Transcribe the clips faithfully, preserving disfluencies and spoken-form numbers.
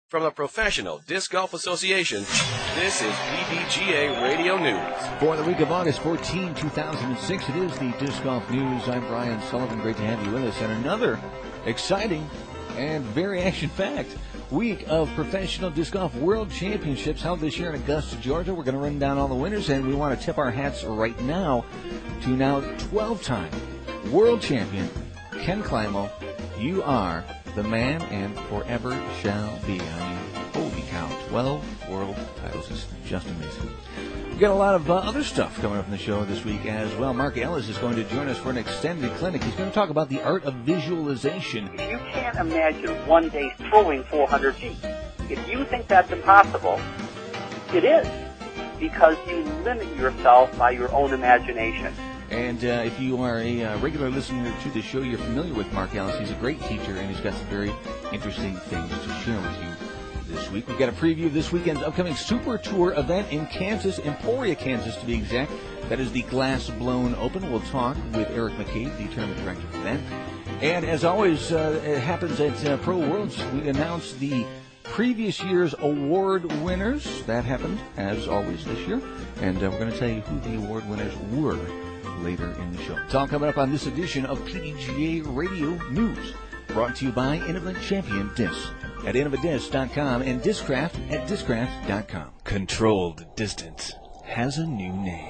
From the Professional Disc Golf Association, this is P D G A Radio News. For the week of August fourteenth, two thousand six, it is the Disc Golf News. I'm Brian Sullivan. Great to have you with us. And another exciting and very action-packed week of Professional Disc Golf World Championships held this year in Augusta, Georgia. We're going to run down all the winners, and we want to tip our hats right now to now twelve-time world champion Ken Climo. You are the man and forever shall be. I mean, holy cow, twelve world titles is just amazing. We've got a lot of uh, other stuff coming up in the show this week as well. Mark Ellis is going to join us for an extended clinic. He's going to talk about the art of visualization. You can't imagine one day throwing four hundred feet. If you think that's impossible, it is, because you limit yourself by your own imagination. And uh, if you are a uh, regular listener to the show, you're familiar with Mark Ellis. He's a great teacher, and he's got some very interesting things to share with you this week. We've got a preview of this weekend's upcoming Super Tour event in Kansas, Emporia, Kansas, to be exact. That is the Glass Blown Open. We'll talk with Eric McCabe, the tournament director for that. And as always, uh, it happens at uh, Pro Worlds, we announce the previous year's award winners. That happened, as always, this year. And uh, we're going to tell you who the award winners were later in the show. It's all coming up on this edition of P D G A Radio News, brought to you by Innovative Champion Discs at innovative disc dot com and Discraft at discraft dot com. Controlled Distance has a new name.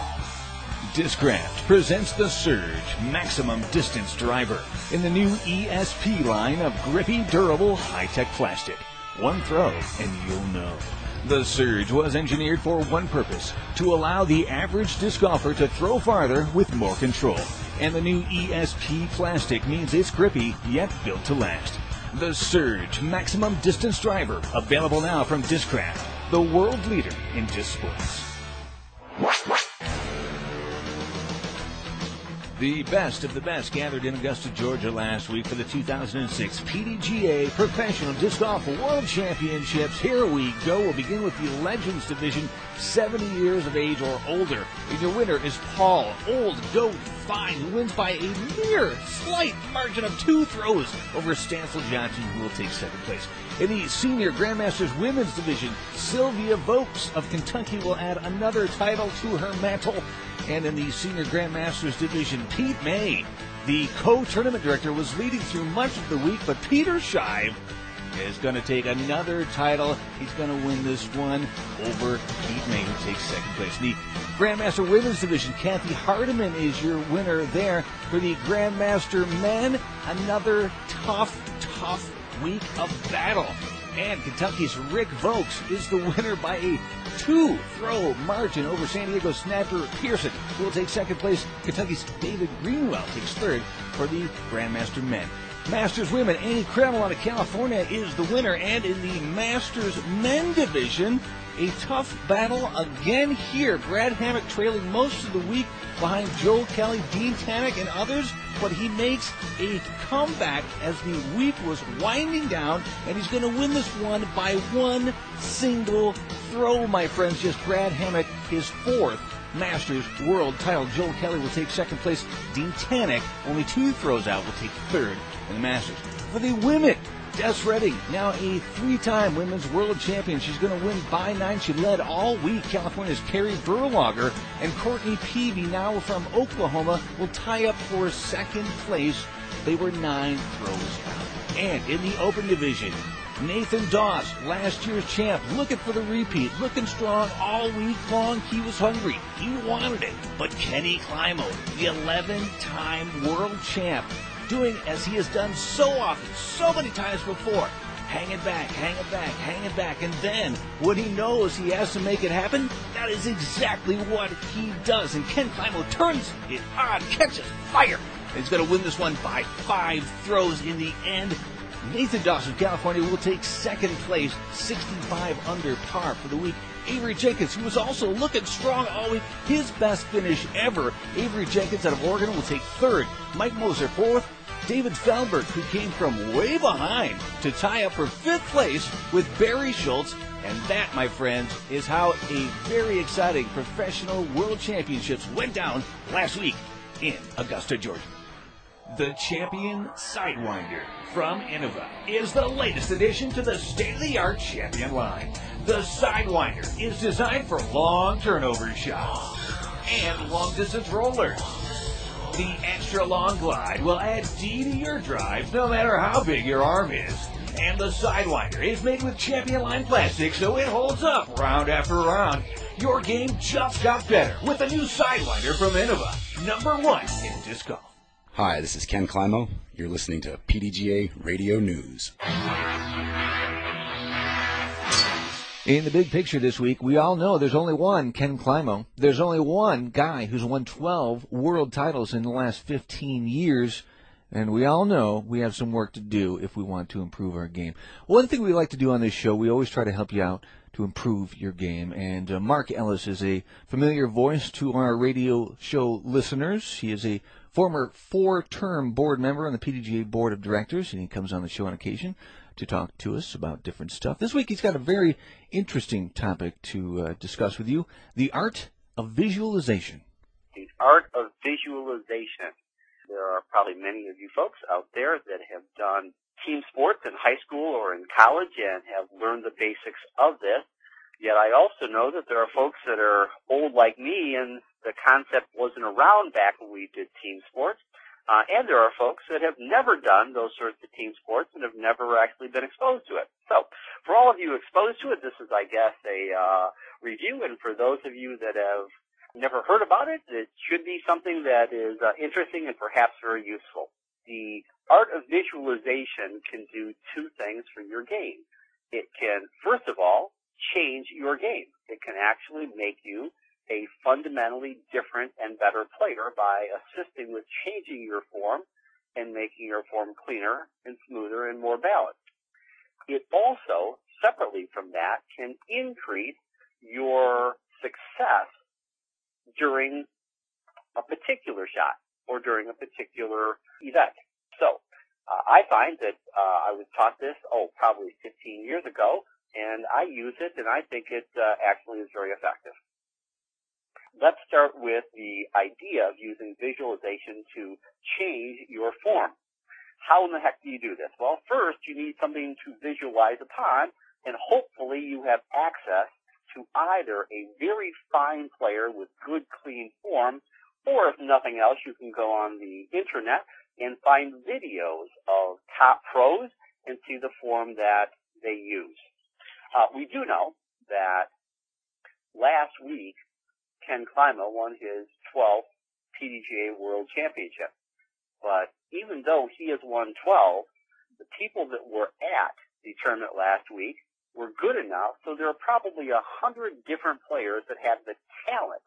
Discraft presents the Surge Maximum Distance Driver in the new E S P line of grippy, durable, high-tech plastic. One throw and you'll know. The Surge was engineered for one purpose, to allow the average disc golfer to throw farther with more control. And the new E S P plastic means it's grippy, yet built to last. The Surge Maximum Distance Driver, available now from Discraft, the world leader in disc sports. The best of the best gathered in Augusta, Georgia last week for the two thousand six P D G A Professional Disc Golf World Championships. Here we go. We'll begin with the Legends Division, seventy years of age or older. And your winner is Paul Old Goat Fine, who wins by a mere slight margin of two throws over Stancil Johnson, who will take second place. In the Senior Grandmasters Women's Division, Sylvia Vokes of Kentucky will add another title to her mantle. And in the Senior Grandmasters Division, Pete May, the co-tournament director, was leading through much of the week, but Peter Shive is going to take another title. He's going to win this one over Pete May, who takes second place. In the Grandmaster Women's Division, Kathy Hardiman is your winner there. For the Grandmaster Men, another tough, tough week of battle. And Kentucky's Rick Vokes is the winner by a two-throw margin over San Diego snapper Pearson, who will take second place. Kentucky's David Greenwell takes third for the Grandmaster Men. Masters Women, Annie Kreml out of California is the winner. And in the Masters Men Division, a tough battle again here. Brad Hammock trailing most of the week behind Joe Kelly, Dean Tannick, and others, but he makes a comeback as the week was winding down, and he's going to win this one by one single throw, my friends. Just Brad Hammock, his fourth Masters World title. Joe Kelly will take second place. Dean Tannick, only two throws out, will take third in the Masters. For the women, Des Redding, now a three-time women's world champion. She's going to win by nine. She led all week. California's Carrie Verlager and Courtney Peavy, now from Oklahoma, will tie up for second place. They were nine throws out. And in the Open Division, Nathan Doss, last year's champ, looking for the repeat, looking strong all week long. He was hungry. He wanted it. But Kenny Climo, the eleven-time world champ, doing as he has done so often, so many times before, hanging back, hanging back, hanging back, and then when he knows he has to make it happen, that is exactly what he does. And Ken Climo turns it on, catches fire, and he's going to win this one by five throws in the end. Nathan Doss of California will take second place, sixty-five under par for the week. Avery Jenkins, who was also looking strong all week, his best finish ever. Avery Jenkins out of Oregon will take third. Mike Moser fourth. David Feldberg, who came from way behind to tie up for fifth place with Barry Schultz. And that, my friends, is how a very exciting professional world championships went down last week in Augusta, Georgia. The Champion Sidewinder from Innova is the latest addition to the state-of-the-art Champion line. The Sidewinder is designed for long turnover shots and long-distance rollers. The extra long glide will add D to your drives no matter how big your arm is. And the Sidewinder is made with Champion line plastic so it holds up round after round. Your game just got better with the new Sidewinder from Innova, number one in disc golf. Hi, this is Ken Climo. You're listening to P D G A Radio News. In the big picture this week, we all know there's only one Ken Climo. There's only one guy who's won twelve world titles in the last fifteen years. And we all know we have some work to do if we want to improve our game. One thing we like to do on this show, we always try to help you out to improve your game. And uh, Mark Ellis is a familiar voice to our radio show listeners. He is a former four-term board member on the P D G A Board of Directors, and he comes on the show on occasion to talk to us about different stuff. This week he's got a very interesting topic to uh, discuss with you, the art of visualization. The art of visualization. There are probably many of you folks out there that have done team sports in high school or in college and have learned the basics of this. Yet I also know that there are folks that are old like me and the concept wasn't around back when we did team sports. Uh, and there are folks that have never done those sorts of team sports and have never actually been exposed to it. So for all of you exposed to it, this is, I guess, a uh, review. And for those of you that have never heard about it, it should be something that is uh, interesting and perhaps very useful. The art of visualization can do two things for your game. It can, first of all, change your game. It can actually make you a fundamentally different and better player by assisting with changing your form and making your form cleaner and smoother and more balanced. It also, separately from that, can increase your success during a particular shot or during a particular event. So uh, I find that uh, I was taught this, oh, probably fifteen years ago, and I use it, and I think it uh, actually is very effective. Let's start with the idea of using visualization to change your form. How in the heck do you do this? Well, first, you need something to visualize upon, and hopefully you have access to either a very fine player with good, clean form, or if nothing else, you can go on the internet and find videos of top pros and see the form that they use. Uh, we do know that last week, Ken Climo won his twelfth P D G A World Championship. But even though he has won twelve, the people that were at the tournament last week were good enough, so there are probably a hundred different players that have the talent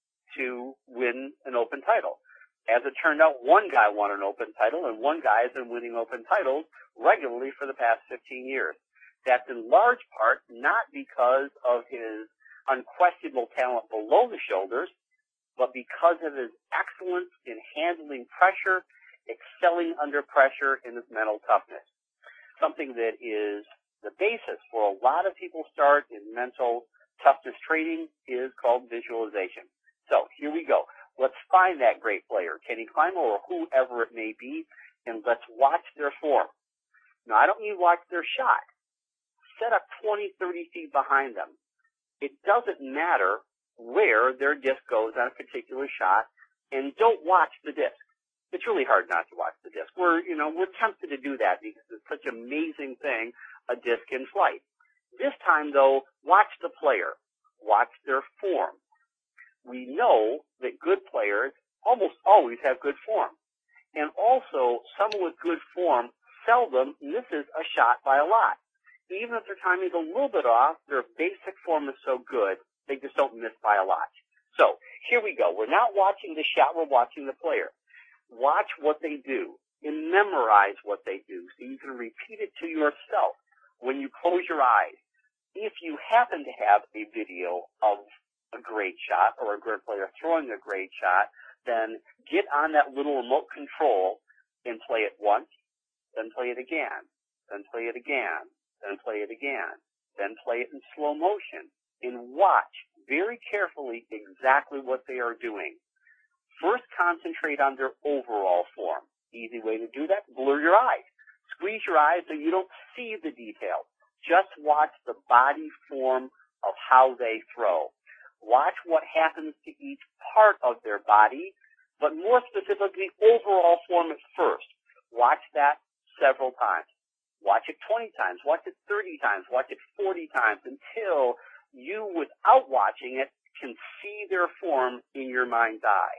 to win an open title. As it turned out, one guy won an open title, and one guy has been winning open titles regularly for the past fifteen years. That's in large part not because of his unquestionable talent below the shoulders, but because of his excellence in handling pressure, excelling under pressure, and his mental toughness. Something that is the basis for a lot of people start in mental toughness training is called visualization. So here we go. Let's find that great player, Kenny Climo or whoever it may be, and let's watch their form. Now, I don't mean watch their shot. Set up twenty, thirty feet behind them. It doesn't matter where their disc goes on a particular shot, and don't watch the disc. It's really hard not to watch the disc. We're, you know, we're tempted to do that because it's such an amazing thing, a disc in flight. This time, though, watch the player. Watch their form. We know that good players almost always have good form. And also, someone with good form seldom misses a shot by a lot. Even if their timing is a little bit off, their basic form is so good, they just don't miss by a lot. So, here we go. We're not watching the shot, we're watching the player. Watch what they do and memorize what they do so you can repeat it to yourself when you close your eyes. If you happen to have a video of a great shot or a great player throwing a great shot, then get on that little remote control and play it once, then play it again, then play it again, then play it again, then play it in slow motion, and watch very carefully exactly what they are doing. First, concentrate on their overall form. Easy way to do that, blur your eyes. Squeeze your eyes so you don't see the details. Just watch the body form of how they throw. Watch what happens to each part of their body, but more specifically, overall form at first. Watch that several times. Watch it twenty times. Watch it thirty times. Watch it forty times until you, without watching it, can see their form in your mind's eye.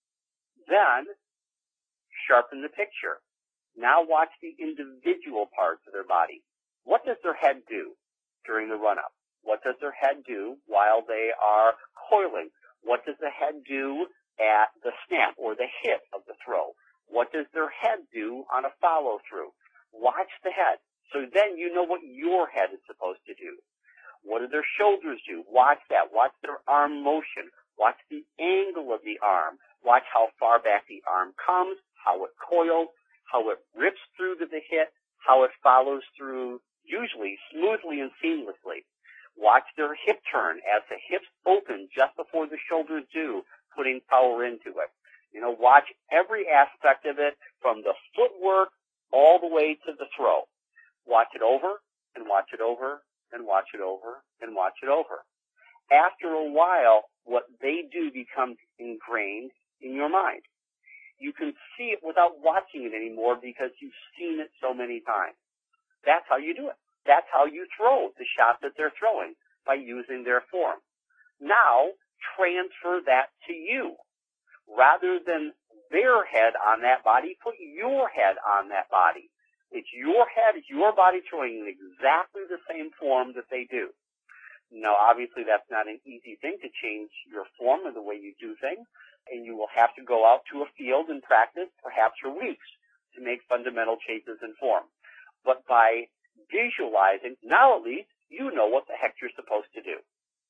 Then, sharpen the picture. Now watch the individual parts of their body. What does their head do during the run-up? What does their head do while they are coiling? What does the head do at the snap or the hit of the throw? What does their head do on a follow-through? Watch the head. So then you know what your head is supposed to do. What do their shoulders do? Watch that. Watch their arm motion. Watch the angle of the arm. Watch how far back the arm comes, how it coils, how it rips through to the hit, how it follows through, usually smoothly and seamlessly. Watch their hip turn as the hips open just before the shoulders do, putting power into it. You know, watch every aspect of it from the footwork all the way to the throw. Watch it over and watch it over and watch it over and watch it over. After a while, what they do becomes ingrained in your mind. You can see it without watching it anymore because you've seen it so many times. That's how you do it. That's how you throw the shot that they're throwing, by using their form. Now, transfer that to you. Rather than their head on that body, put your head on that body. It's your head, it's your body throwing in exactly the same form that they do. Now, obviously, that's not an easy thing to change your form or the way you do things, and you will have to go out to a field and practice, perhaps for weeks, to make fundamental changes in form. But by visualizing, now at least, you know what the heck you're supposed to do.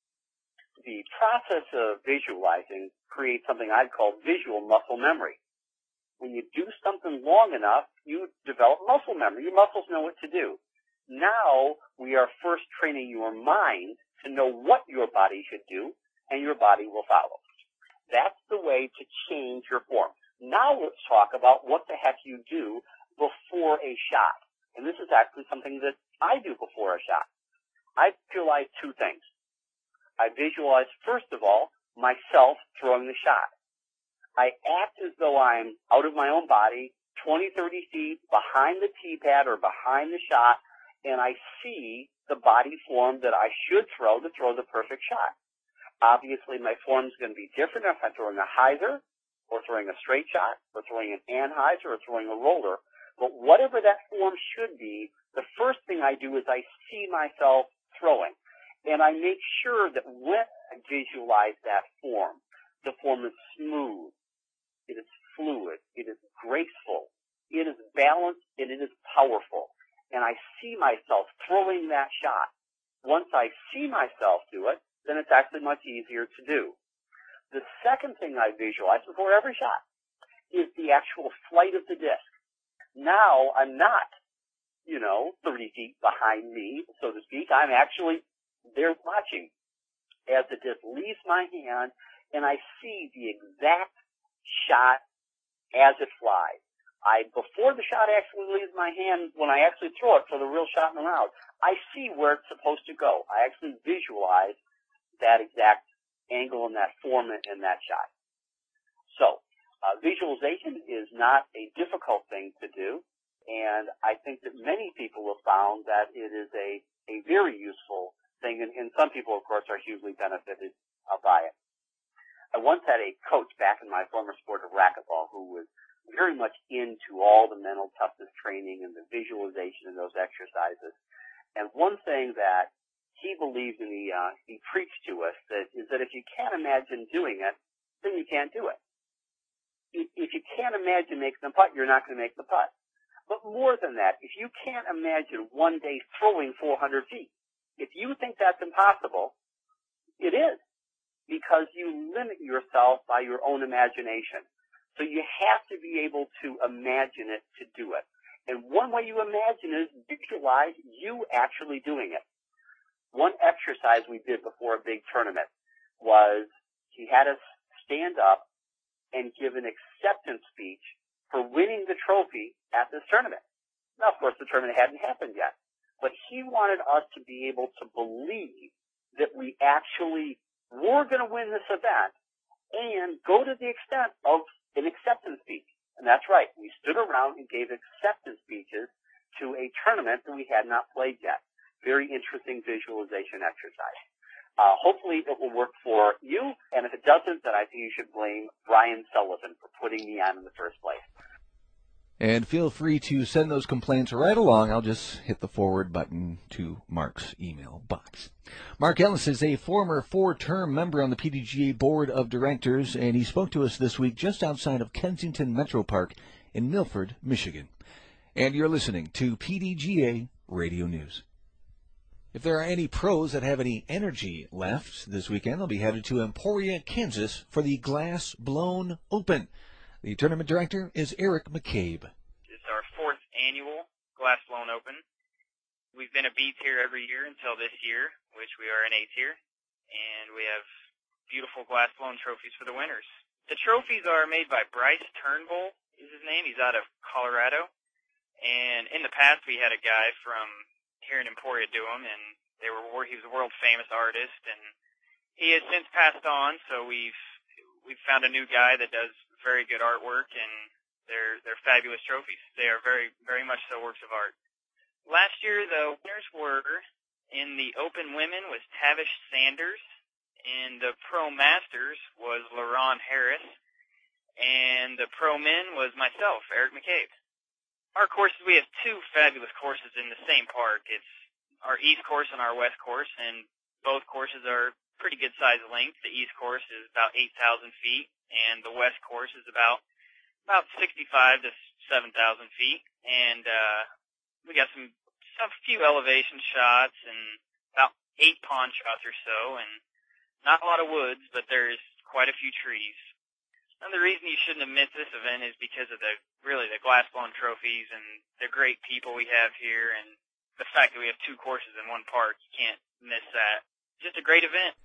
The process of visualizing creates something I'd call visual muscle memory. When you do something long enough, you develop muscle memory. Your muscles know what to do. Now, we are first training your mind to know what your body should do, and your body will follow. That's the way to change your form. Now let's talk about what the heck you do before a shot. And this is actually something that I do before a shot. I visualize two things. I visualize, first of all, myself throwing the shot. I act as though I'm out of my own body, twenty, thirty feet behind the tee pad or behind the shot, and I see the body form that I should throw to throw the perfect shot. Obviously, my form is going to be different if I'm throwing a hyzer or throwing a straight shot or throwing an anhyzer or throwing a roller. But whatever that form should be, the first thing I do is I see myself throwing. And I make sure that when I visualize that form, the form is smooth, it is fluid, it is graceful, it is balanced, and it is powerful. And I see myself throwing that shot. Once I see myself do it, then it's actually much easier to do. The second thing I visualize before every shot is the actual flight of the disc. Now I'm not, you know, thirty feet behind me, so to speak. I'm actually there watching as the disc leaves my hand, and I see the exact shot as it flies. I, before the shot actually leaves my hand, when I actually throw it for the real shot in the round, I see where it's supposed to go. I actually visualize that exact angle and that form in that shot. So, uh, visualization is not a difficult thing to do, and I think that many people have found that it is a, a very useful thing, and, and some people, of course, are hugely benefited uh, by it. I once had a coach back in my former sport of racquetball who was very much into all the mental toughness training and the visualization and those exercises. And one thing that he believed in, he, uh, he preached to us, that is that if you can't imagine doing it, then you can't do it. If you can't imagine making the putt, you're not going to make the putt. But more than that, if you can't imagine one day throwing four hundred feet, if you think that's impossible, it is, because you limit yourself by your own imagination. So you have to be able to imagine it to do it. And one way you imagine is visualize you actually doing it. One exercise we did before a big tournament was he had us stand up and give an acceptance speech for winning the trophy at this tournament. Now, of course, the tournament hadn't happened yet, but he wanted us to be able to believe that we actually were going to win this event and go to the extent of an acceptance speech. And that's right. We stood around and gave acceptance speeches to a tournament that we had not played yet. Very interesting visualization exercise. Uh, hopefully it will work for you, and if it doesn't, then I think you should blame Brian Sullivan for putting me on in the first place. And feel free to send those complaints right along. I'll just hit the forward button to Mark's email box. Mark Ellis is a former four-term member on the P D G A Board of Directors, and he spoke to us this week just outside of Kensington Metro Park in Milford, Michigan. And you're listening to P D G A Radio News. If there are any pros that have any energy left this weekend, they'll be headed to Emporia, Kansas for the Glass Blown Open. The tournament director is Eric McCabe. It's our fourth annual Glass Blown Open. We've been a B tier every year until this year, which we are an A tier, and we have beautiful glass blown trophies for the winners. The trophies are made by Bryce Turnbull, is his name. He's out of Colorado, and in the past we had a guy from here in Emporia do them, and they were he was a world famous artist, and he has since passed on. So we've we've found a new guy that does very good artwork, and they're they're fabulous trophies. They are very very much so works of art. Last year, the winners were in the Open Women was Tavish Sanders, in the Pro Masters was LaRon Harris, and the Pro Men was myself, Eric McCabe. Our courses, we have two fabulous courses in the same park. It's our East course and our West course, and both courses are pretty good size length. The East course is about eight thousand feet, and the West course is about about sixty-five to seven thousand feet. And uh, we got some, some few elevation shots and about eight pond shots or so, and not a lot of woods, but there's quite a few trees. And the reason you shouldn't have missed this event is because of the really the glass blown trophies and the great people we have here, and the fact that we have two courses in one park. You can't miss that. Just a great event.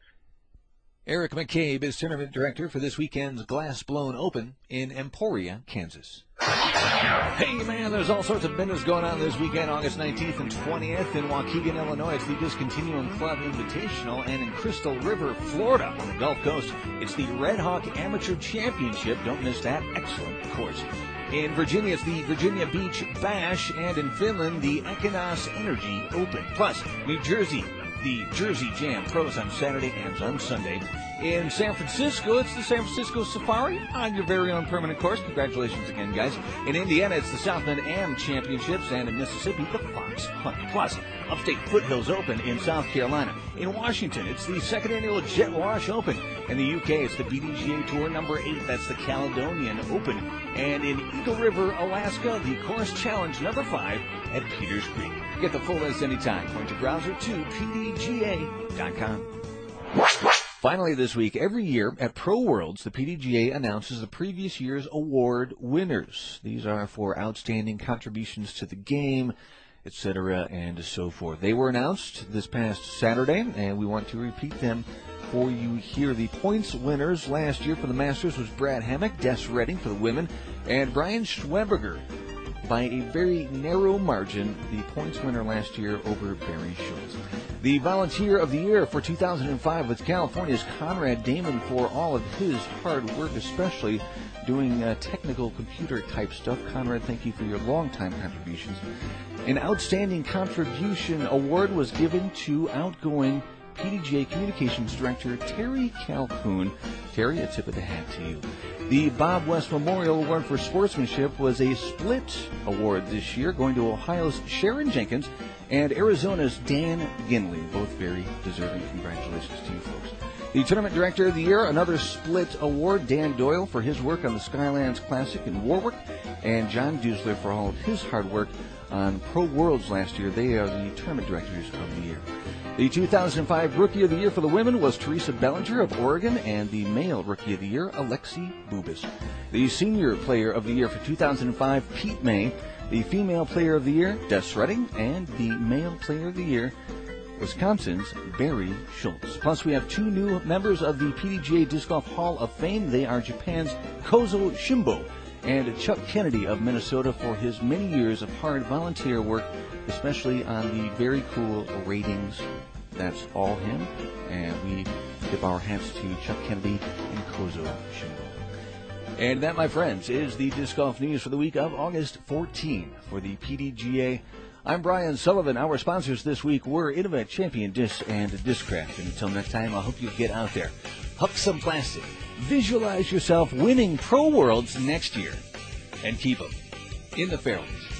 Eric McCabe is tournament director for this weekend's Glass Blown Open in Emporia, Kansas. Hey, man, there's all sorts of business going on this weekend, August nineteenth and twentieth in Waukegan, Illinois. It's the Discontinuum Club Invitational, and in Crystal River, Florida, on the Gulf Coast, it's the Red Hawk Amateur Championship. Don't miss that. Excellent course. In Virginia, it's the Virginia Beach Bash, and in Finland, the Equinox Energy Open. Plus, New Jersey, the Jersey Jam Pros on Saturday and on Sunday. In San Francisco, it's the San Francisco Safari on your very own permanent course. Congratulations again, guys. In Indiana, it's the Southland Am Championships, and in Mississippi, the Fox Hunt. Plus, Upstate Foothills Open in South Carolina. In Washington, it's the second annual Jet Wash Open. In the U K, it's the B D G A Tour number eight. That's the Caledonian Open. And in Eagle River, Alaska, the Course Challenge number five at Peters Creek. Get the full list anytime. Point your browser to P D G A dot com. Finally this week, every year at Pro Worlds, the P D G A announces the previous year's award winners. These are for outstanding contributions to the game, et cetera, and so forth. They were announced this past Saturday, and we want to repeat them for you here. The points winners last year for the Masters was Brad Hammock, Des Redding for the women, and Brian Schweberger. By a very narrow margin, the points winner last year over Barry Schultz. The Volunteer of the Year for two thousand five was California's Conrad Damon for all of his hard work, especially doing uh, technical computer-type stuff. Conrad, thank you for your long-time contributions. An Outstanding Contribution Award was given to outgoing P D G A Communications Director Terry Calhoun. Terry, a tip of the hat to you. The Bob West Memorial Award for Sportsmanship was a split award this year, going to Ohio's Sharon Jenkins and Arizona's Dan Ginley. Both very deserving. Congratulations to you folks. The Tournament Director of the Year, another split award, Dan Doyle for his work on the Skylands Classic in Warwick, and John Dusler for all of his hard work on Pro Worlds last year. They are the Tournament Directors of the Year. The two thousand five Rookie of the Year for the women was Teresa Bellinger of Oregon, and the male Rookie of the Year, Alexi Bubis. The Senior Player of the Year for two thousand five, Pete May. The Female Player of the Year, Des Redding, and the Male Player of the Year, Wisconsin's Barry Schultz. Plus, we have two new members of the P D G A Disc Golf Hall of Fame. They are Japan's Kozo Shimbo and Chuck Kennedy of Minnesota for his many years of hard volunteer work, especially on the very cool ratings. That's all him, and we tip our hats to Chuck Kennedy and Kozo Shingo. And that, my friends, is the Disc Golf News for the week of August fourteenth for the P D G A. I'm Brian Sullivan. Our sponsors this week were Innovet Champion Disc and Discraft. And until next time, I hope you get out there, huck some plastic, visualize yourself winning Pro Worlds next year, and keep them in the fairways.